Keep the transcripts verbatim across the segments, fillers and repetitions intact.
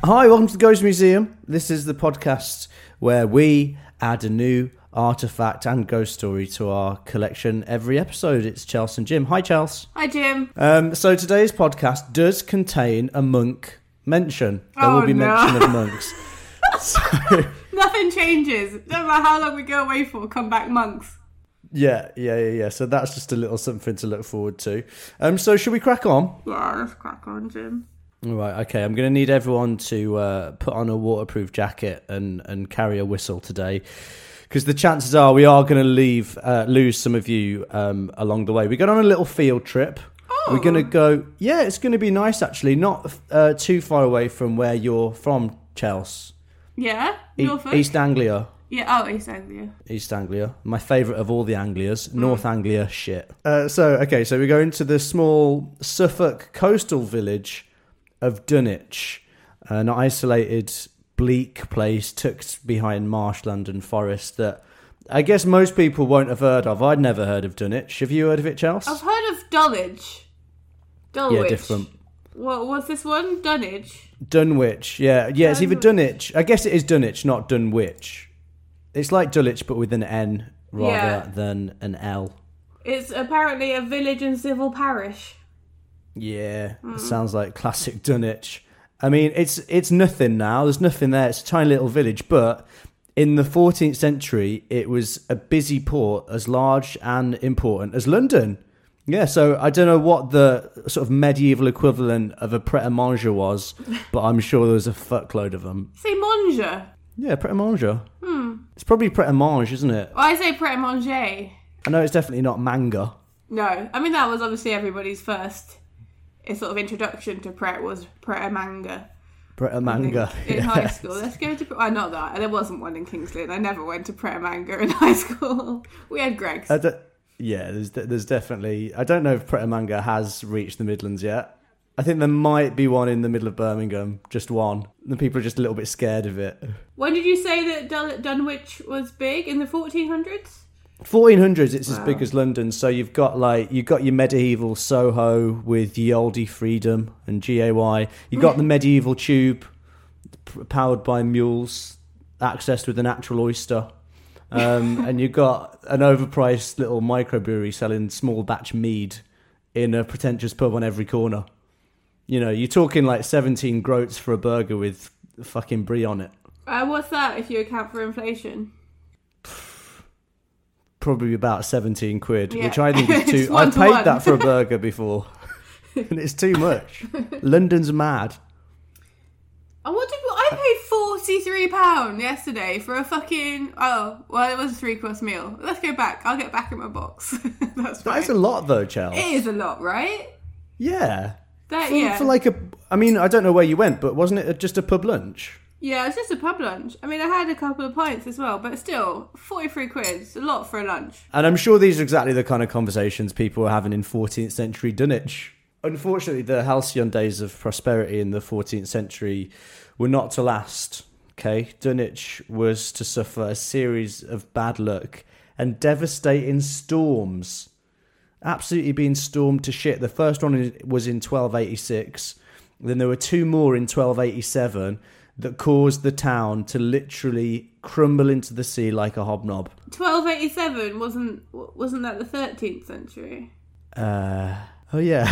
Hi, welcome to the Ghost Museum. This is the podcast where we add a new artifact and ghost story to our collection every episode. It's Chelsea and Jim. Hi, Chelsea. Hi, Jim. Um, so today's podcast does contain a monk mention. There oh, will be no. mention of monks. So, nothing changes. No matter how long we go away for, come back monks. Yeah, yeah, yeah, yeah. So that's just a little something to look forward to. Um, so should we crack on? Yeah, let's crack on, Jim. All right, okay. I'm going to need everyone to uh, put on a waterproof jacket and, and carry a whistle today, because the chances are we are going to leave uh, lose some of you um, along the way. We're going on a little field trip. Oh. We're going to go. Yeah, it's going to be nice actually. Not uh, too far away from where you're from, Chelsea. Yeah, E- Norfolk. East Anglia. Yeah, oh, East Anglia. East Anglia, my favourite of all the Anglias. Mm. North Anglia, shit. Uh, so okay, so we go into the small Suffolk coastal village of Dunwich, an isolated, bleak place tucked behind marshland and forest that I guess most people won't have heard of. I'd never heard of Dunwich. Have you heard of it, Chelsea? I've heard of Dulwich. Dulwich. Yeah, different. What was this one? Dunwich. Dunwich. Yeah, yeah. It's either Dunwich. Dunwich. I guess it is Dunwich, not Dunwich. It's like Dulwich, but with an N rather Yeah. than an L. It's apparently a village and civil parish. Yeah, Mm. it sounds like classic Dunwich. I mean, it's it's nothing now. There's nothing there. It's a tiny little village, but in the fourteenth century, it was a busy port as large and important as London. Yeah, so I don't know what the sort of medieval equivalent of a Pret-a-Manger was, but I'm sure there was a fuckload of them. Say Manger. Yeah, Pret-a-Manger. Hmm. It's probably Pret-a-Manger, isn't it? Well, I say Pret-a-Manger. I know it's definitely not manga. No, I mean that was obviously everybody's first uh, sort of introduction to Pret was Pret-a-Manger. Pret-a-Manger. In yes. high school. Let's go to... Well, not that. There wasn't one in Kingsley. I never went to Pret-a-Manger in high school. We had Greg's. I don't- yeah, there's there's definitely... I don't know if Pret-a-Manger has reached the Midlands yet. I think there might be one in the middle of Birmingham. Just one. The people are just a little bit scared of it. When did you say that Dul- Dunwich was big? In the fourteen hundreds? fourteen hundreds, it's Wow. as big as London. So you've got like you've got your medieval Soho with Ye Olde Freedom and G A Y. You've got the medieval tube p- powered by mules, accessed with an actual oyster. Um, and you've got an overpriced little microbrewery selling small batch mead in a pretentious pub on every corner. You know, you're talking like seventeen groats for a burger with fucking brie on it. Uh, what's that if you account for inflation? Probably about seventeen quid, Yeah. which I think is It's too... one I've to paid one. that for a burger before. And it's too much. London's mad. And what did I paid forty-three pounds yesterday for a fucking... Oh, well, it was a three-course meal. Let's go back. I'll get back in my box. That's fine. That is a lot though, Chelsea. It is a lot, right? Yeah. That, For, yeah. for like a... I mean, I don't know where you went, but wasn't it just a pub lunch? Yeah, it's just a pub lunch. I mean, I had a couple of pints as well, but still, forty-three quid is a lot for a lunch. And I'm sure these are exactly the kind of conversations people were having in fourteenth century Dunwich. Unfortunately, the halcyon days of prosperity in the fourteenth century were not to last. Okay, Dunwich was to suffer a series of bad luck and devastating storms. Absolutely being stormed to shit. The first one was in twelve eighty-six. Then there were two more in twelve eighty-seven that caused the town to literally crumble into the sea like a hobnob. twelve eighty-seven wasn't wasn't that the thirteenth century? Uh, oh yeah.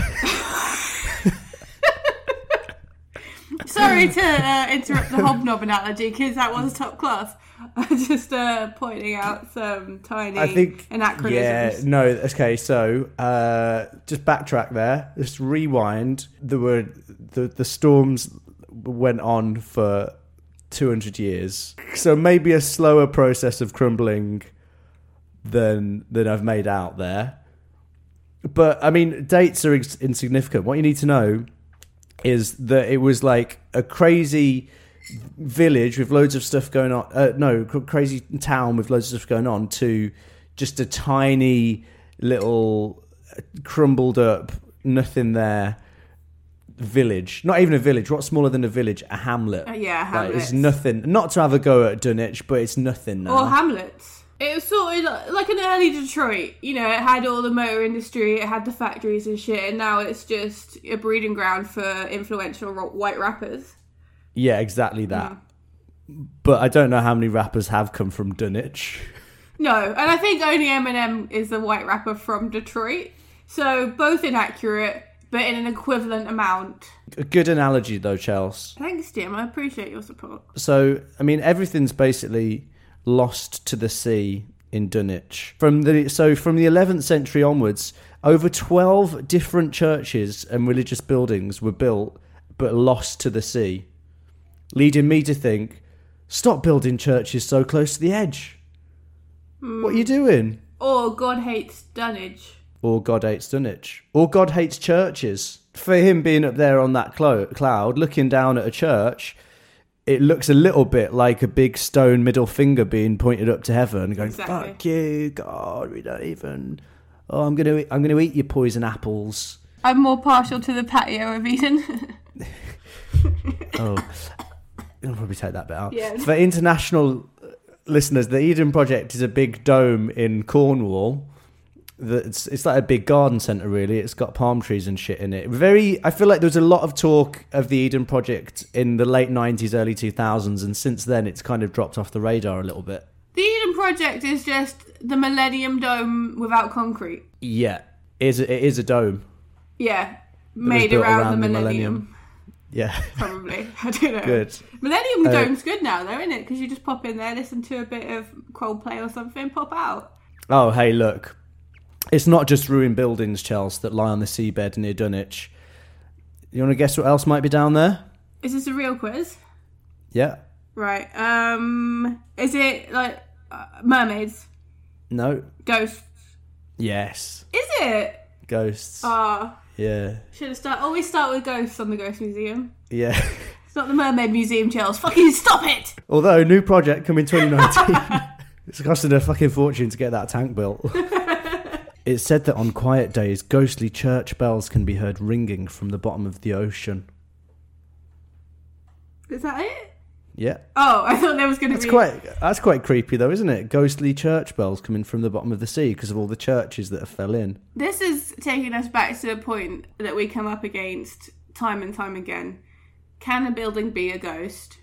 Sorry to uh, interrupt the hobnob analogy because that was top class. I'm just uh, pointing out some tiny I think anachronisms. Yeah, no, okay, so uh, just backtrack there. Just rewind. There were the the storms went on for two hundred years. So maybe a slower process of crumbling than than I've made out there. But I mean, dates are ins- insignificant. What you need to know is that it was like a crazy village with loads of stuff going on. Uh, no, crazy town with loads of stuff going on to just a tiny little crumbled up, nothing there village. Not even a village. What's smaller than a village? A hamlet. Uh, yeah, Like, Hamlets. it's nothing. Not to have a go at Dunwich, but it's nothing now. Or Hamlets. It was sort of like- like an early Detroit. You know, it had all the motor industry, it had the factories and shit, and now it's just a breeding ground for influential ro- white rappers. Yeah, exactly that. Mm. But I don't know how many rappers have come from Dunwich. No, and I think only Eminem is the white rapper from Detroit. So both inaccurate, but in an equivalent amount. A good analogy, though, Chels. Thanks, Jim. I appreciate your support. So, I mean, everything's basically lost to the sea in Dunwich. From the so from the eleventh century onwards, over twelve different churches and religious buildings were built, but lost to the sea, leading me to think, stop building churches so close to the edge. Mm. What are you doing? Or God hates Dunwich. Or God hates Dunwich. Or God hates churches. For him being up there on that clo- cloud, looking down at a church, it looks a little bit like a big stone middle finger being pointed up to heaven, going, exactly. Fuck you, God, we don't even... Oh, I'm going to I'm going to eat your poison apples. I'm more partial to the patio of Eden. Oh, I'll probably take that bit out. Yeah. For international listeners, the Eden Project is a big dome in Cornwall. That's it's like a big garden centre, really. It's got palm trees and shit in it. Very, I feel like there was a lot of talk of the Eden Project in the late nineties, early two thousands, and since then it's kind of dropped off the radar a little bit. The Eden Project is just the Millennium Dome without concrete. Yeah, it is a, it is a dome. Yeah, made around, around the, the millennium. millennium. Yeah. Probably. I don't know. Good. Millennium uh, Dome's good now, though, isn't it? Because you just pop in there, listen to a bit of Coldplay or something, pop out. Oh, hey, look. It's not just ruined buildings, Chels, that lie on the seabed near Dunwich. You want to guess what else might be down there? Is this a real quiz? Yeah. Right. Um. Is it, like, uh, mermaids? No. Ghosts? Yes. Is it? Ghosts. Ah. Yeah. Should have started. Always start with ghosts on the Ghost Museum. Yeah. It's not the Mermaid Museum, Chels. Fucking stop it! Although, new project coming twenty nineteen. It's costing a fucking fortune to get that tank built. It's said that on quiet days, ghostly church bells can be heard ringing from the bottom of the ocean. Is that it? Yeah. Oh, I thought there was going to that's be... Quite, that's quite creepy, though, isn't it? Ghostly church bells coming from the bottom of the sea because of all the churches that have fell in. This is taking us back to a point that we come up against time and time again. Can a building be a ghost?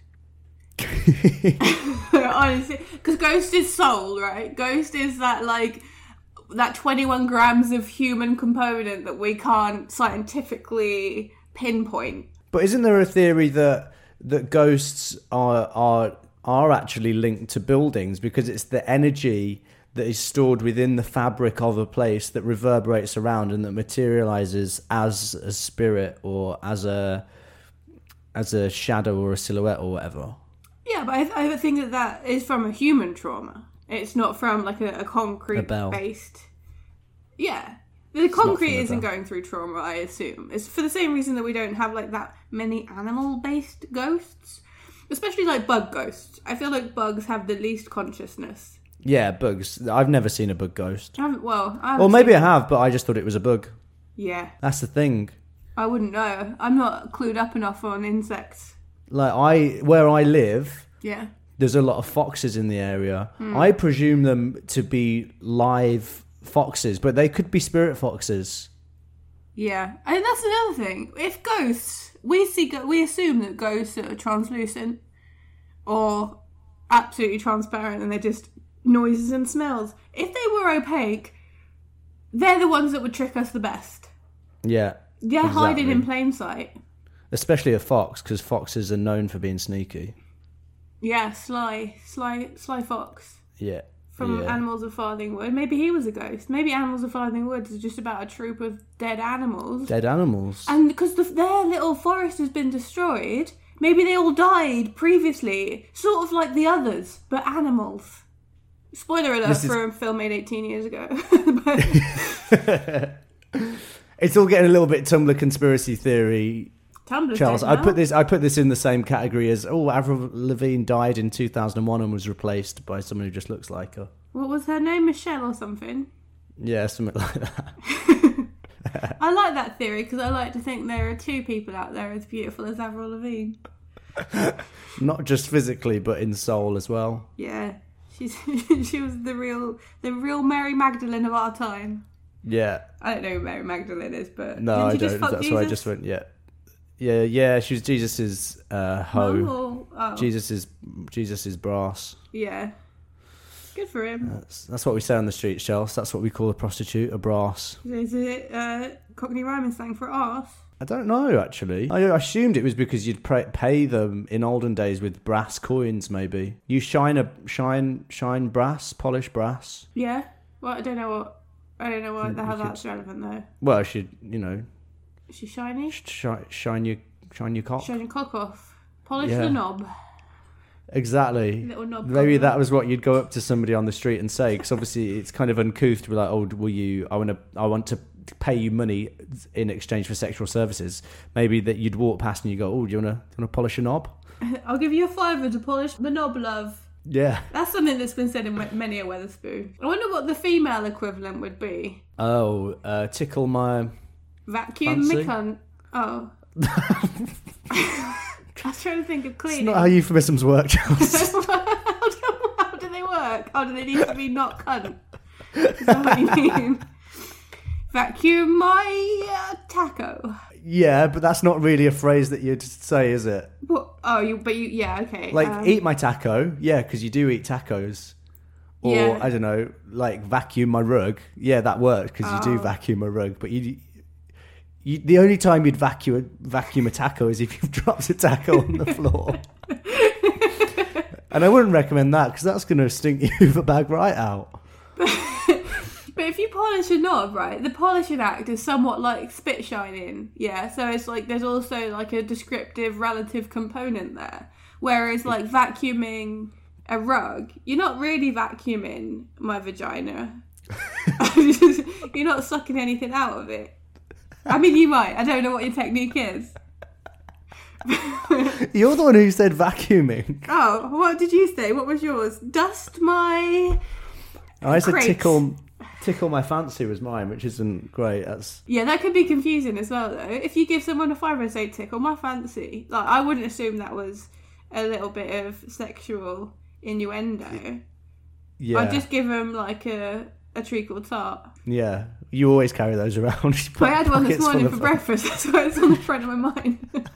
Honestly, because ghost is soul, right? Ghost is that, like... that twenty-one grams of human component that we can't scientifically pinpoint. But isn't there a theory that that ghosts are are are actually linked to buildings because it's the energy that is stored within the fabric of a place that reverberates around and that materializes as a spirit or as a as a shadow or a silhouette or whatever? Yeah, but I, I think that that is from a human trauma. It's not from, like, a, a concrete-based... Yeah. The It's concrete isn't going through trauma, I assume. It's for the same reason that we don't have, like, that many animal-based ghosts. Especially, like, bug ghosts. I feel like bugs have the least consciousness. Yeah, bugs. I've never seen a bug ghost. I haven't, well, I haven't Or maybe seen I have, but I just thought it was a bug. Yeah. That's the thing. I wouldn't know. I'm not clued up enough on insects. Like, I... Where I live... Yeah. There's a lot of foxes in the area. Mm. I presume them to be live foxes, but they could be spirit foxes. Yeah, I mean, that's another thing. If ghosts, we see, we assume that ghosts are translucent or absolutely transparent, and they're just noises and smells. If they were opaque, they're the ones that would trick us the best. Yeah, they're exactly. hiding in plain sight. Especially a fox, because foxes are known for being sneaky. Yeah, Sly, Sly, Sly Fox. Yeah. From yeah. Animals of Farthing Wood. Maybe he was a ghost. Maybe Animals of Farthing Wood is just about a troop of dead animals. Dead animals. And because the, their little forest has been destroyed, maybe they all died previously. Sort of like the others, but animals. Spoiler alert This for is... a film made eighteen years ago. It's all getting a little bit Tumblr conspiracy theory. Tumblr's Charles, dead I now. put this. I put this in the same category as oh, Avril Lavigne died in two thousand one and was replaced by someone who just looks like her. What was her name? Michelle or something? Yeah, something like that. I like that theory because I like to think there are two people out there as beautiful as Avril Lavigne. Not just physically, but in soul as well. Yeah, she's she was the real the real Mary Magdalene of our time. Yeah. I don't know who Mary Magdalene is, but No, I didn't you just don't. fuck That's Jesus? why I just went. Yeah. Yeah, yeah, she was Jesus's uh, hoe. Mum or- oh. Jesus's Jesus's brass. Yeah. Good for him. That's, that's what we say on the street, Chels. That's what we call a prostitute, a brass. Is it uh, Cockney rhyming slang for arse? I don't know, actually. I assumed it was because you'd pay, pay them in olden days with brass coins, maybe. You shine a shine shine brass, polish brass. Yeah. Well, I don't know what. I don't know what You- how you that's relevant though. Well, should you know, Is she shiny? shine, shine your shine your cock. Shine your cock off. Polish Yeah. the knob. Exactly. Little knob. Maybe cock. that was what you'd go up to somebody on the street and say, because obviously it's kind of uncouth to be like, "Oh, will you? I want to. I want to pay you money in exchange for sexual services." Maybe that you'd walk past and you go, "Oh, do you want to? Want to polish a knob?" I'll give you a fiver to polish the knob, love. Yeah. That's something that's been said in many a Weatherspoon. I wonder what the female equivalent would be. Oh, uh, tickle my. Vacuum me Fancy? cunt. Oh. I was trying to think of It's cleaning. not how euphemisms work, Charles. how, do, how do they work? How do they need to be not cunt? Is that what you mean? Vacuum my uh, taco. Yeah, but that's not really a phrase that you'd say, is it? What? Oh, you. But you. Yeah. Okay. Like, um, eat my taco. Yeah, because you do eat tacos. Or, Yeah. I don't know, like, vacuum my rug. Yeah, that works, because you do Oh. vacuum a rug. But you, you, the only time you'd vacuum, vacuum a taco is if you've dropped a taco on the floor. And I wouldn't recommend that, because that's going to stink you the bag right out. But if you polish a knob, right, the polishing act is somewhat like spit shining, yeah? So it's like there's also like a descriptive relative component there. Whereas like vacuuming a rug, you're not really vacuuming my vagina. You're not sucking anything out of it. I mean, you might. I don't know what your technique is. You're the one who said vacuuming. Oh, what did you say? What was yours? Dust my... I said Crate. tickle, tickle my fancy was mine, which isn't great. That's Yeah, that could be confusing as well, though. If you give someone a fiver and say tickle my fancy, like I wouldn't assume that was a little bit of sexual innuendo. yeah, I'd just give them like a, a treacle tart. yeah. You always carry those around. I had one this Pockets full morning of for them. breakfast, that's why it's on the front of my mind.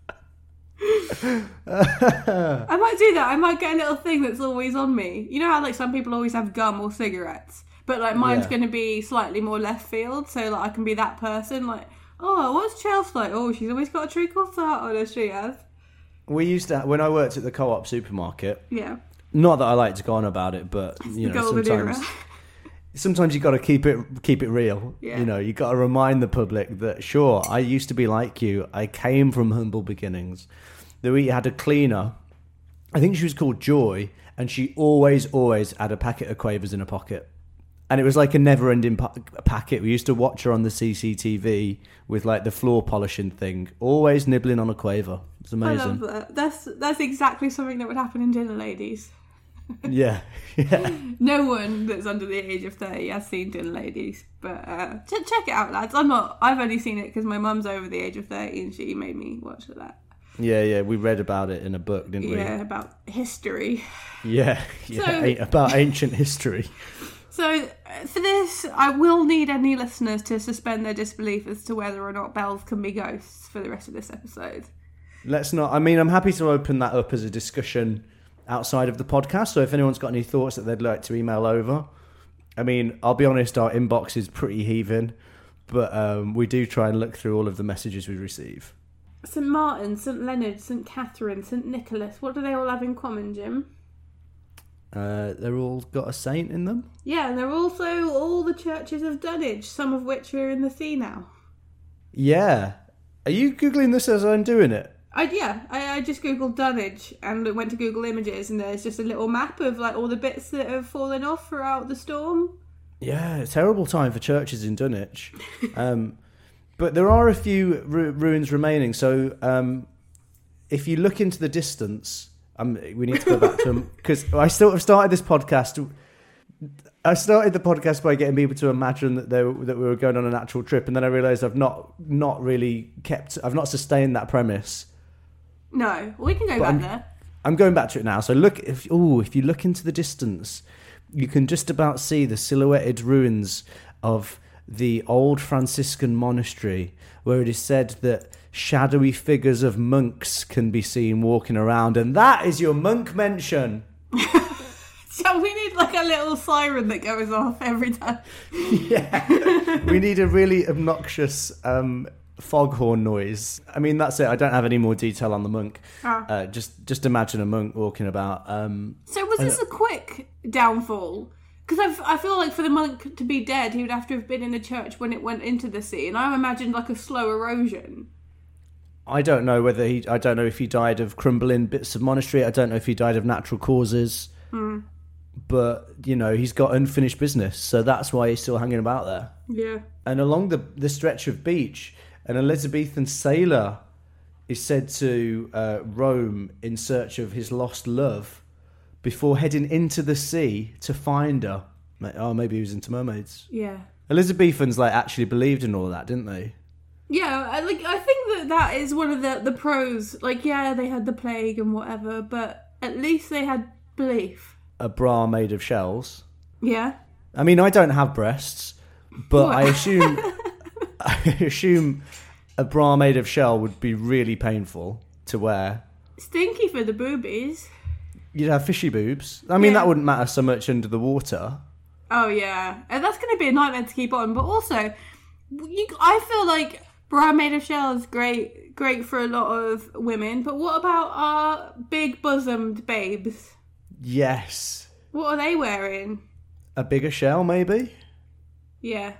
I might do that. I might get a little thing that's always on me. You know how like some people always have gum or cigarettes, but like mine's Yeah. going to be slightly more left field, so like I can be that person. Like, oh, what's Chelsea like? Oh, she's always got a treacle tart on her. She has. We used to when I worked at the Co-op supermarket. Yeah. Not that I like to go on about it, but you know, Golden sometimes era. sometimes you got to keep it keep it real. Yeah. You know, you got to remind the public that sure, I used to be like you. I came from humble beginnings. That we had a cleaner. I think she was called Joy, and she always, always had a packet of Quavers in her pocket. And it was like a never-ending pa- packet. We used to watch her on the C C T V with like the floor polishing thing, always nibbling on a Quaver. It's I amazing. love that. That's that's exactly something that would happen in Dinner Ladies. Yeah, yeah. No one that's under the age of thirty has seen Dinner Ladies, but uh, ch- check it out, lads. I'm not. I've only seen it because my mum's over the age of thirty and she made me watch that. Yeah, yeah, we read about it in a book, didn't we? Yeah, about history. Yeah, yeah, So- a- about ancient history. So uh, for this, I will need any listeners to suspend their disbelief as to whether or not bells can be ghosts for the rest of this episode. Let's not. I mean, I'm happy to open that up as a discussion outside of the podcast. So if anyone's got any thoughts that they'd like to email over, I mean, I'll be honest, our inbox is pretty heaving, but um, we do try and look through all of the messages we receive. Saint Martin, Saint Leonard, Saint Catherine, Saint Nicholas. What do they all have in common, Jim? Uh, they're all got a saint in them. Yeah, and they're also all the churches of Dunwich, some of which are in the sea now. Yeah. Are you Googling this as I'm doing it? I, yeah, I, I just googled Dunwich and went to Google Images, and there's just a little map of like all the bits that have fallen off throughout the storm. Yeah, a terrible time for churches in Dunwich. Um, but there are a few ru- ruins remaining. So um, if you look into the distance, um, we need to go back to them because I sort of started this podcast. I started the podcast by getting people to imagine that they were, that we were going on an actual trip, and then I realised I've not not really kept, I've not sustained that premise. No, we can go But back I'm- there. I'm going back to it now. So look, if oh, if you look into the distance, you can just about see the silhouetted ruins of the old Franciscan monastery, where it is said that shadowy figures of monks can be seen walking around, and that is your monk mention. So we need like a little siren that goes off every time. Yeah, we need a really obnoxious um, foghorn noise. I mean, that's it. I don't have any more detail on the monk. Ah. Uh, just, just imagine a monk walking about. Um, So was this a quick downfall? Because I feel like for the monk to be dead, he would have to have been in the church when it went into the sea, and I imagined like a slow erosion. I don't know whether he. I don't know if he died of crumbling bits of monastery. I don't know if he died of natural causes. Hmm. But you know, he's got unfinished business, so that's why he's still hanging about there. Yeah. And along the the stretch of beach, an Elizabethan sailor is said to uh, roam in search of his lost love before heading into the sea to find her. Oh, maybe he was into mermaids. Yeah. Elizabethans like actually believed in all that, didn't they? Yeah, I, like I think that that is one of the the pros. Like, yeah, they had the plague and whatever, but at least they had belief. A bra made of shells. Yeah. I mean, I don't have breasts, but What? I assume I assume a bra made of shell would be really painful to wear. Stinky for the boobies. You'd have fishy boobs. I mean, Yeah. that wouldn't matter so much under the water. Oh yeah, and that's going to be a nightmare to keep on. But also, you, I feel like bra made of shell is great, great for a lot of women. But what about our big bosomed babes? Yes. What are they wearing? A bigger shell, maybe? Yeah.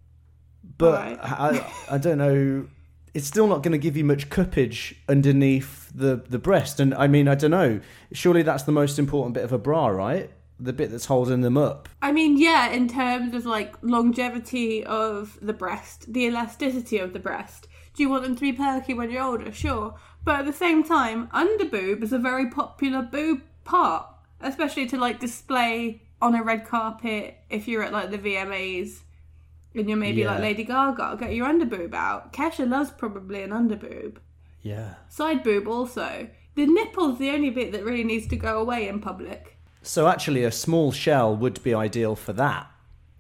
But Alright. I, I don't know. It's still not going to give you much cuppage underneath the, the breast. And I mean, I don't know. Surely that's the most important bit of a bra, right? The bit that's holding them up. I mean, yeah, in terms of like longevity of the breast, the elasticity of the breast. Do you want them to be perky when you're older? Sure. But at the same time, underboob is a very popular boob part, especially to like display on a red carpet if you're at like the V M As and you're maybe Yeah. like Lady Gaga. Get your underboob out. Kesha loves probably an underboob. Yeah. Side boob also. The nipple's the only bit that really needs to go away in public. So actually, a small shell would be ideal for that.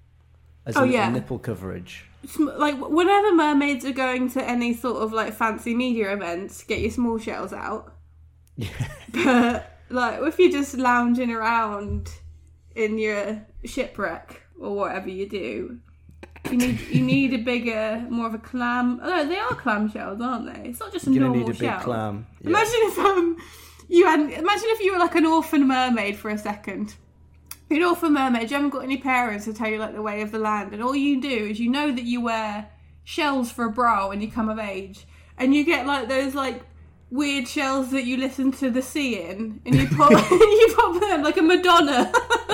As Oh, a little yeah. nipple coverage. Sm- Like, whenever mermaids are going to any sort of like fancy media events, get your small shells out. Yeah. But like, if you're just lounging around in your shipwreck or whatever you do, you need you need a bigger, more of a clam. Oh, no, they are clam shells, aren't they? It's not just a You're going to normal need a big shell. clam. Yeah. Imagine if um you had imagine if you were like an orphan mermaid for a second. You're an orphan mermaid, you haven't got any parents to tell you like the way of the land, and all you do is you know that you wear shells for a bra when you come of age, and you get like those like weird shells that you listen to the sea in, and you pop you pop them like a Madonna.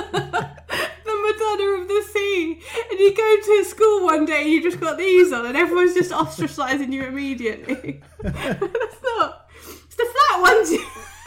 The Madonna of the sea. And you go to school one day and you just got these on and everyone's just ostracising you immediately. That's not. It's the flat ones.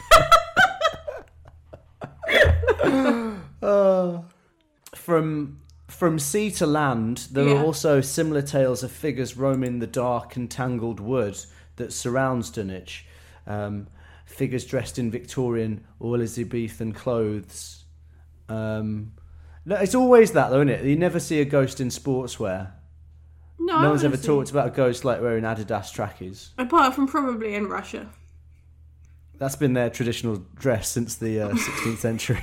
Uh, from from sea to land, there Yeah. are also similar tales of figures roaming the dark and tangled wood that surrounds Dunwich. Um, figures dressed in Victorian or Elizabethan clothes. Um, no, it's always that, though, isn't it? You never see a ghost in sportswear. No, No one's ever honestly. talked about a ghost like wearing Adidas trackies. Apart from probably in Russia. That's been their traditional dress since the uh, sixteenth century.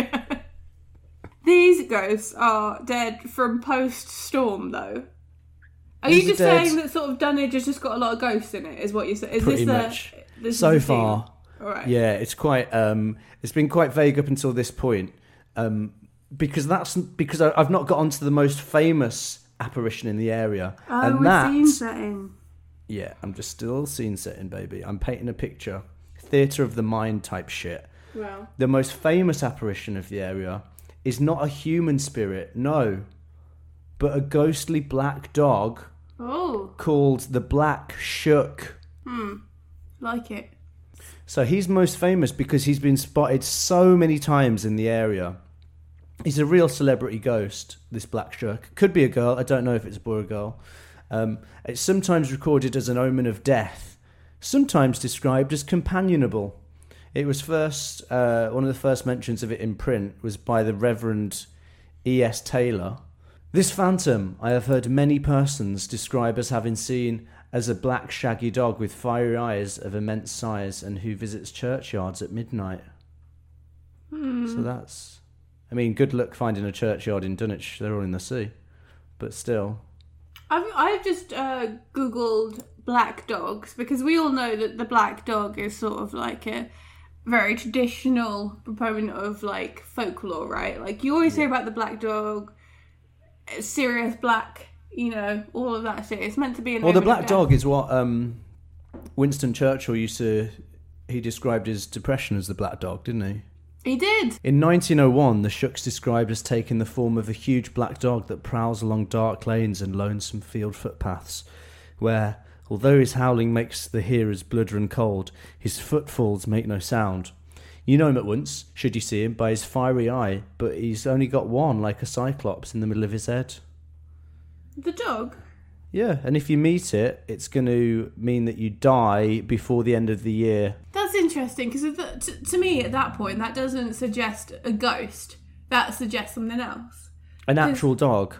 These ghosts are dead from post-storm, though. Are These you are just dead. saying that sort of Dunwich has just got a lot of ghosts in it, is what you're saying? Is Pretty this much. The, this So is the far. theme? All right. Yeah, it's quite. Um, it's been quite vague up until this point, um, because that's because I, I've not got onto the most famous apparition in the area, Oh, and we're that. scene setting. Yeah, I'm just still scene setting, baby. I'm painting a picture, theatre of the mind type shit. Wow. The most famous apparition of the area is not a human spirit, no, but a ghostly black dog Oh, called the Black Shuck. like it. So he's most famous because he's been spotted so many times in the area. He's a real celebrity ghost, this Black Shuck. Could be a girl, I don't know if it's a boy or girl. Um, it's sometimes recorded as an omen of death, sometimes described as companionable. It was first, uh, one of the first mentions of it in print was by the Reverend E S Taylor. This phantom I have heard many persons describe as having seen as a black shaggy dog with fiery eyes of immense size and who visits churchyards at midnight. Hmm. So that's... I mean, good luck finding a churchyard in Dunwich. They're all in the sea. But still... I've, I've just uh, Googled black dogs because we all know that the black dog is sort of like a very traditional proponent of like folklore, right? Like you always hear about the black dog, Sirius Black, you know, all of that shit. It's meant to be an Well, the omen of black death. dog is what um, Winston Churchill used to... He described his depression as the black dog, didn't he? He did. In nineteen oh one, the Shook's described as taking the form of a huge black dog that prowls along dark lanes and lonesome field footpaths, where, although his howling makes the hearers blood run cold, his footfalls make no sound. You know him at once, should you see him, by his fiery eye, but he's only got one, like a cyclops, in the middle of his head. The dog? Yeah, and if you meet it, it's going to mean that you die before the end of the year. That's interesting, because to, to me, at that point, that doesn't suggest a ghost. That suggests something else. An actual dog?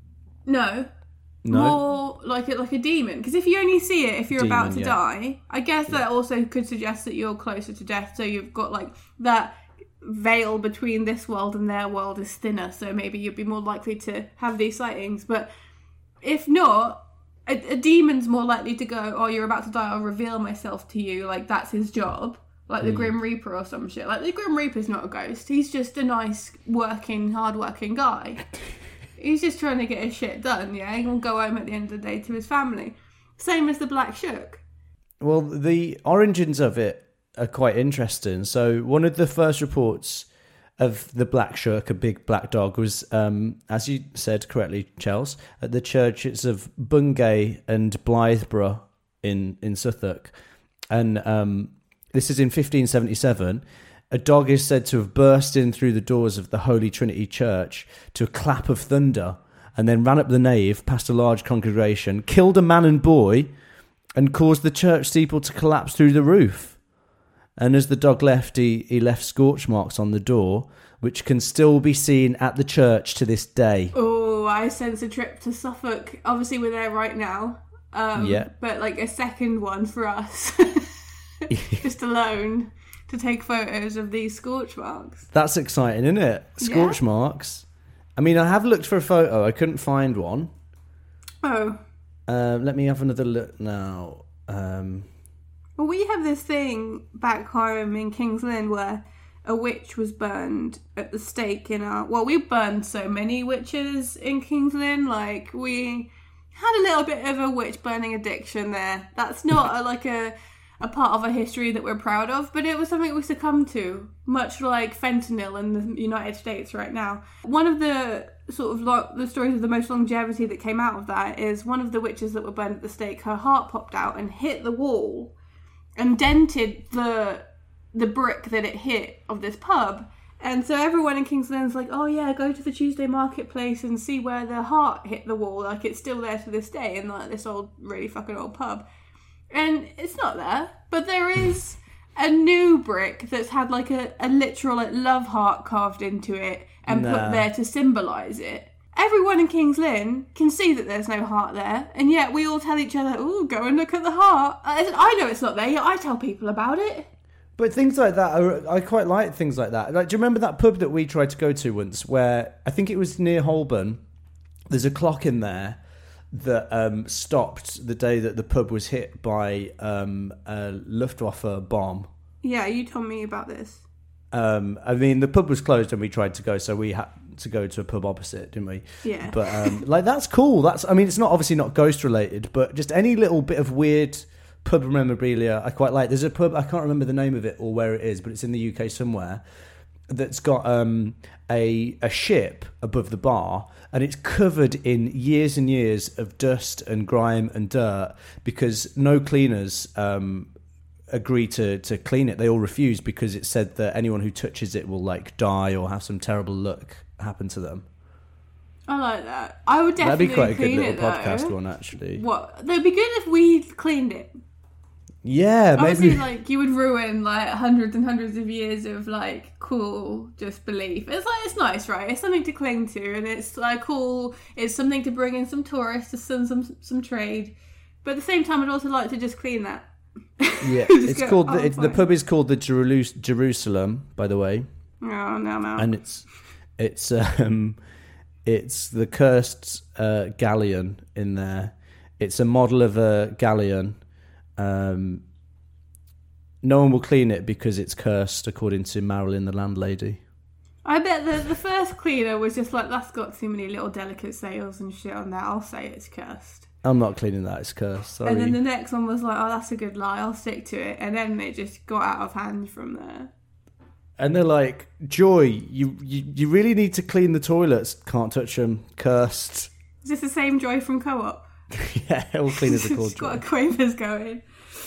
No. No. More like a, like a demon. Because if you only see it if you're Demon, about to yeah. die, I guess that Yeah. also could suggest that you're closer to death. So you've got like that veil between this world and their world is thinner. So maybe you'd be more likely to have these sightings. But if not, a, a demon's more likely to go, oh, you're about to die, I'll reveal myself to you. Like that's his job. Like the Mm. Grim Reaper or some shit. Like the Grim Reaper's not a ghost. He's just a nice, working, hard-working guy. He's just trying to get his shit done, yeah? He will go home at the end of the day to his family. Same as the Black Shook. Well, the origins of it are quite interesting. So one of the first reports of the Black Shook, a big black dog, was, um, as you said correctly, Chels, at the churches of Bungay and Blytheborough in, in Suffolk. And um, this is in fifteen seventy-seven. A dog is said to have burst in through the doors of the Holy Trinity Church to a clap of thunder and then ran up the nave past a large congregation, killed a man and boy, and caused the church steeple to collapse through the roof. And as the dog left, he, he left scorch marks on the door, which can still be seen at the church to this day. Oh, I sense a trip to Suffolk. Obviously, we're there right now. Um, Yeah. But like a second one for us. Just alone. To take photos of these scorch marks. That's exciting, isn't it? Scorch Yeah. marks. I mean, I have looked for a photo. I couldn't find one. Oh. Um, let me have another look now. Um, Well, we have this thing back home in King's Lynn where a witch was burned at the stake in our... Well, we burned so many witches in King's Lynn. Like, we had a little bit of a witch burning addiction there. That's not a, like a... a part of a history that we're proud of, but it was something we succumbed to, much like fentanyl in the United States right now. One of the sort of lo- the stories of the most longevity that came out of that is one of the witches that were burned at the stake, her heart popped out and hit the wall and dented the the brick that it hit of this pub. And so everyone in King's Lynn's like, oh yeah, go to the Tuesday marketplace and see where the heart hit the wall. Like it's still there to this day in like this old, really fucking old pub. And it's not there, but there is a new brick that's had like a, a literal like, love heart carved into it and Nah. put there to symbolise it. Everyone in King's Lynn can see that there's no heart there, and yet we all tell each other, oh, go and look at the heart. I, said, I know it's not there, yet I tell people about it. But things like that, are, I quite like things like that. Like, do you remember that pub that we tried to go to once where, I think it was near Holborn, there's a clock in there that um, stopped the day that the pub was hit by um, a Luftwaffe bomb. Yeah, you told me about this. Um, I mean, the pub was closed and we tried to go, so we had to go to a pub opposite, didn't we? Yeah. But um, like, that's cool. That's, I mean, it's not obviously not ghost related, but just any little bit of weird pub memorabilia I quite like. There's a pub, I can't remember the name of it or where it is, but it's in the U K somewhere, that's got um, a a ship above the bar, and it's covered in years and years of dust and grime and dirt because no cleaners um, agree to, to clean it. They all refuse because it said that anyone who touches it will like die or have some terrible luck happen to them. I like that. I would definitely That'd be quite a good clean little it, though. podcast one, actually. What? It'd be good if we cleaned it. Yeah, Obviously, maybe. like, you would ruin, like, hundreds and hundreds of years of, like, cool just belief. It's, like, it's nice, right? It's something to cling to, and it's, like, cool. It's something to bring in some tourists, to some, some, some trade. But at the same time, I'd also like to just clean that. Yeah, Just it's go, called, "Oh, the, it, the fine." pub is called the Jerus- Jerusalem, by the way. Oh, no, no. And it's, it's, um, it's the cursed uh, galleon in there. It's a model of a galleon. Um, no one will clean it because it's cursed, according to Marilyn, the landlady. I bet the, the first cleaner was just like, that's got too many little delicate sails and shit on that. I'll say it's cursed. I'm not cleaning that, it's cursed. Sorry. And then the next one was like, oh, that's a good lie. I'll stick to it. And then it just got out of hand from there. And they're like, Joy, you, you, you really need to clean the toilets. Can't touch them. Cursed. Is this the same Joy from Co-op? Yeah, all cleaners are called She's got Joy. a Quavers going.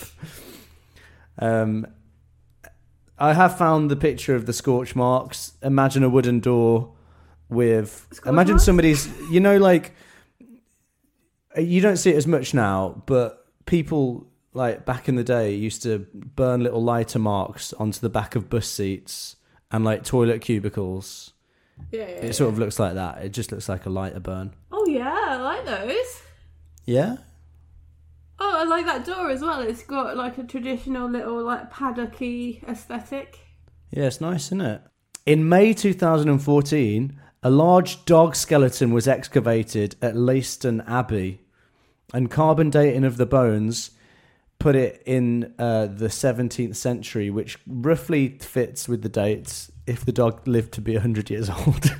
Um, I have found the picture of the scorch marks. Imagine a wooden door with... Scorch imagine marks? somebody's... You know, like... You don't see it as much now, but people, like, back in the day used to burn little lighter marks onto the back of bus seats and, like, toilet cubicles. Yeah, yeah, It yeah. sort of looks like that. It just looks like a lighter burn. Oh, yeah, I like those. Yeah? Oh, I like that door as well. It's got, like, a traditional little, like, paddocky aesthetic. Yeah, it's nice, isn't it? In May two thousand fourteen, a large dog skeleton was excavated at Leiston Abbey, and carbon dating of the bones put it in uh, the seventeenth century, which roughly fits with the dates if the dog lived to be one hundred years old.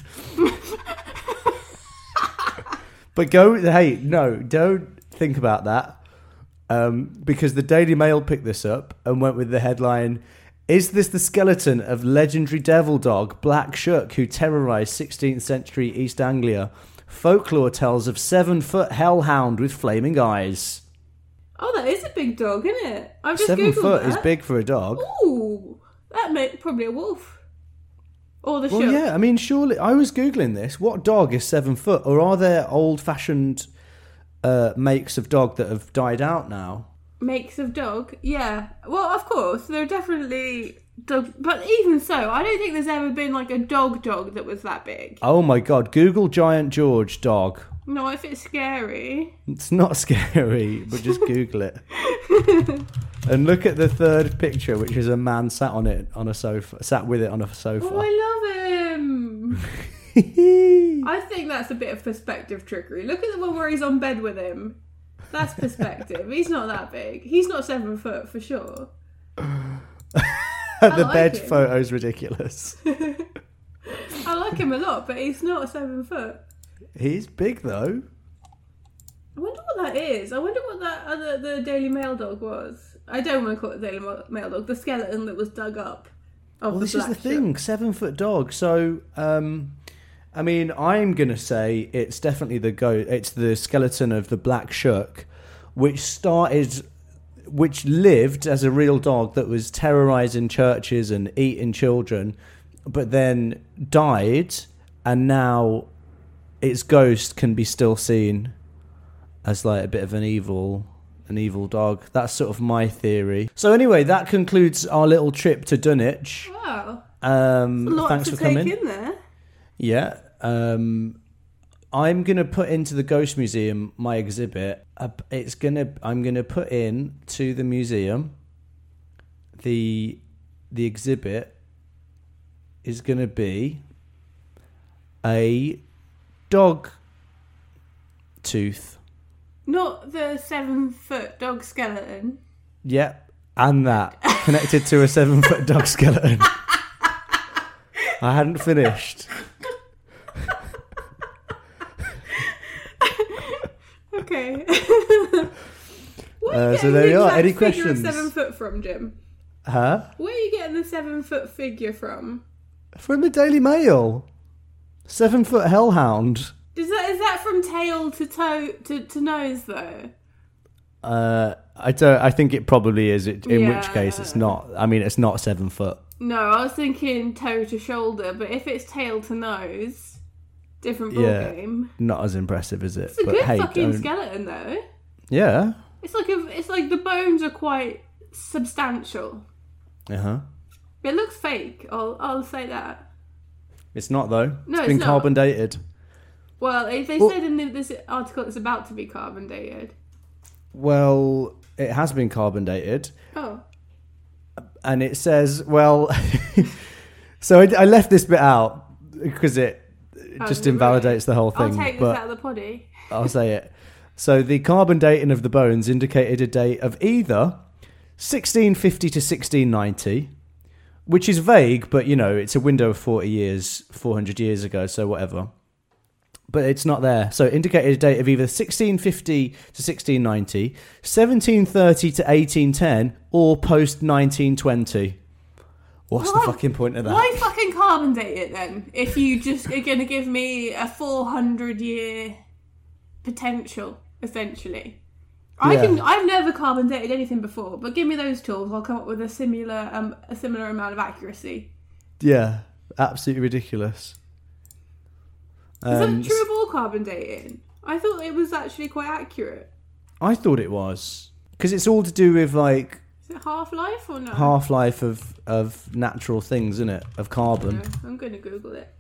But go, hey, no, don't think about that. Um, because the Daily Mail picked this up and went with the headline, "Is this the skeleton of legendary devil dog Black Shuck who terrorised sixteenth century East Anglia? Folklore tells of seven-foot hellhound with flaming eyes." Oh, that is a big dog, isn't it? I've just Seven Googled foot that. is big for a dog. Ooh, that may probably a wolf. Or the Well, Shuck. yeah, I mean, surely, I was Googling this. What dog is seven foot? Or are there old-fashioned uh, makes of dog that have died out now? Makes of dog, yeah. Well, of course, there are definitely dog, but even so, I don't think there's ever been like a dog dog that was that big. Oh my God, Google Giant George dog. No, if it's scary. It's not scary, but just Google it. And look at the third picture, which is a man sat on it on a sofa, sat with it on a sofa. Oh, I love him. I think that's a bit of perspective trickery. Look at the one where he's on bed with him. That's perspective. He's not that big. He's not seven foot for sure. The like bed him. photo's ridiculous. I like him a lot, but he's not seven foot. He's big though. I wonder what that is. I wonder what that other the Daily Mail dog was. I don't want to call it the Daily Ma- Mail dog. The skeleton that was dug up. Of Well, the this is the black thing, shuck. seven foot dog. So, um, I mean, I'm gonna say it's definitely the go. It's the skeleton of the Black Shuck, which started, which lived as a real dog that was terrorizing churches and eating children, but then died, and now its ghost can be still seen as like a bit of an evil. An evil dog. That's sort of my theory. So anyway, that concludes our little trip to Dunwich. Wow. Um, A lot thanks to for take coming. in there. Yeah. Um, I'm gonna put into the Ghost Museum my exhibit. Uh, it's gonna. I'm gonna put in to the museum. The the exhibit is gonna be a dog tooth. Not the seven foot dog skeleton. Yep, and that connected to a seven foot dog skeleton. I hadn't finished. Okay. Where Uh, are you so getting there the you are. exact Any figure of questions? seven foot from, Jim? Huh? Where are you getting the seven foot figure from? From the Daily Mail. Seven foot hellhound. Is that is that from tail to toe to, to nose though? Uh, I don't. I think it probably is. It, in which Yeah. case, it's not. I mean, it's not seven foot. No, I was thinking toe to shoulder, but if it's tail to nose, different ball Yeah. game. Not as impressive, is it? It's a but good hey, fucking don't- skeleton though. Yeah. It's like a, it's like the bones are quite substantial. Uh huh. It looks fake. I'll I'll say that. It's not though. No, it's it's been not. carbon dated. Well, they they Well- said in the, this article it's about to be carbon dated. Well, it has been carbon dated. Oh. And it says, well, so I, I left this bit out because it Oh, just does it invalidates the whole I'll thing. take this but out of the poddy. I'll say it. So the carbon dating of the bones indicated a date of either sixteen fifty to sixteen ninety, which is vague, but you know, it's a window of forty years, four hundred years ago, so whatever. But it's not there. So it indicated a date of either sixteen fifty to sixteen ninety, seventeen thirty to eighteen ten, or post nineteen twenty. What's What? the fucking point of that? Why fucking carbon date it then? If you just are going to give me a four hundred year potential, essentially. I Yeah. can. I've never carbon dated anything before, but give me those tools, I'll come up with a similar, um, a similar amount of accuracy. Yeah, absolutely ridiculous. Is Um, that true of all carbon dating? I thought it was actually quite accurate. I thought it was. Because it's all to do with like Is it Half Life or no? half-life of, of natural things, isn't it? Of carbon. No, I'm going to Google it.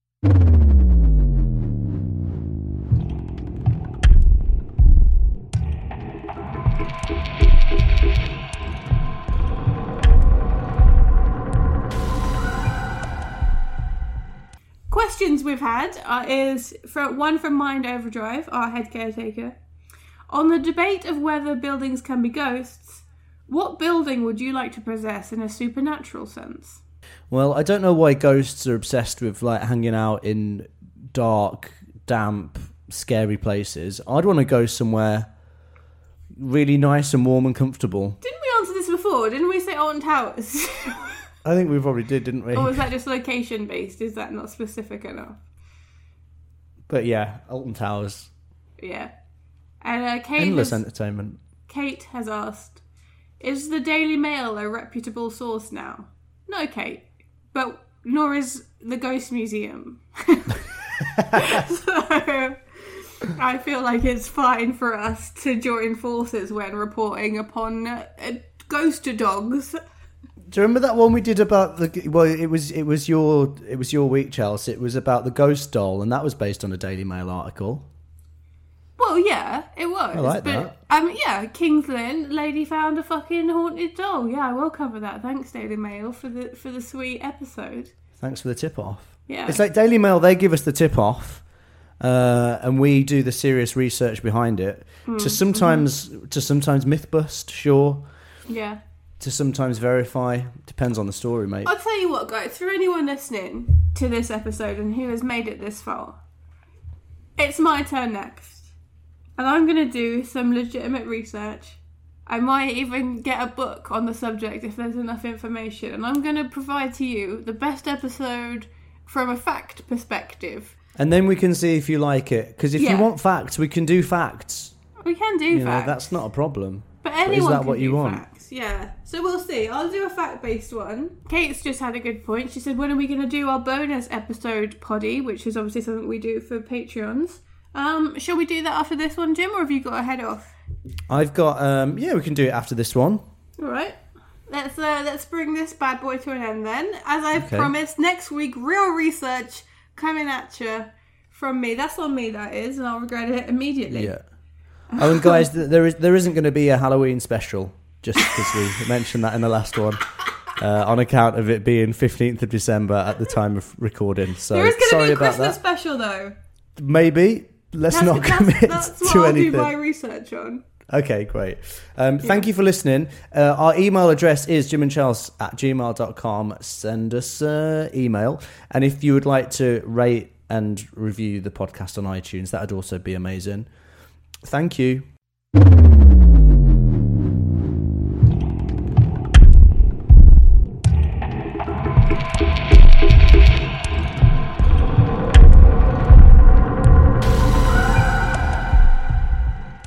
Questions we've had uh, is from one from Mind Overdrive, our head caretaker. On the debate of whether buildings can be ghosts, what building would you like to possess in a supernatural sense? Well, I don't know why ghosts are obsessed with like hanging out in dark, damp, scary places. I'd want to go somewhere really nice and warm and comfortable. Didn't we answer this before? Didn't we say Alton Towers? I think we probably did, didn't we? Or was that just location based? Is that not specific enough? But yeah, Alton Towers. Yeah. And uh, Kate, Endless has, entertainment. Kate has asked, is the Daily Mail a reputable source now? No, Kate. But nor is the Ghost Museum. So I feel like it's fine for us to join forces when reporting upon uh, ghost dogs. Do you remember that one we did about the? Well, it was it was your it was your week, Chelsea. It was about the ghost doll, and that was based on a Daily Mail article. Well, yeah, it was. I like but, that. Um, yeah, Kings Lynn, lady found a fucking haunted doll. Yeah, I will cover that. Thanks, Daily Mail, for the for the sweet episode. Thanks for the tip off. Yeah. It's like Daily Mail, they give us the tip off, uh, and we do the serious research behind it. Mm. To sometimes to sometimes myth bust, sure. Yeah. To sometimes verify. Depends on the story, mate. I'll tell you what, guys, for anyone listening to this episode and who has made it this far, it's my turn next. And I'm going to do some legitimate research. I might even get a book on the subject if there's enough information. And I'm going to provide to you the best episode from a fact perspective. And then we can see if you like it. Because if Yeah. you want facts, we can do facts. We can do You know, facts. that's not a problem. But But anyone is that can what you do want? facts, yeah. So we'll see. I'll do a fact-based one. Kate's just had a good point. She said, when are we going to do our bonus episode poddy, which is obviously something we do for Patreons. Um, shall we do that after this one, Jim, or have you got to head off? I've got, um, yeah, we can do it after this one. All right. Let's uh, let's bring this bad boy to an end then. As I've Okay. promised, next week, real research coming at you from me. That's on me, that is, and I'll regret it immediately. Yeah. Oh, and guys, th- there is there isn't going to be a Halloween special, just because we mentioned that in the last one, uh, on account of it being fifteenth of December at the time of recording. So There is going sorry to be a about Christmas that. special, though. Maybe let's That's, not that's, commit that's what to I'll anything. do my research on. Okay, great. Um, Thank you for listening. Uh, our email address is jimandchels at gmail dot com. Send us an email. And if you would like to rate and review the podcast on iTunes, that would also be amazing. Thank you.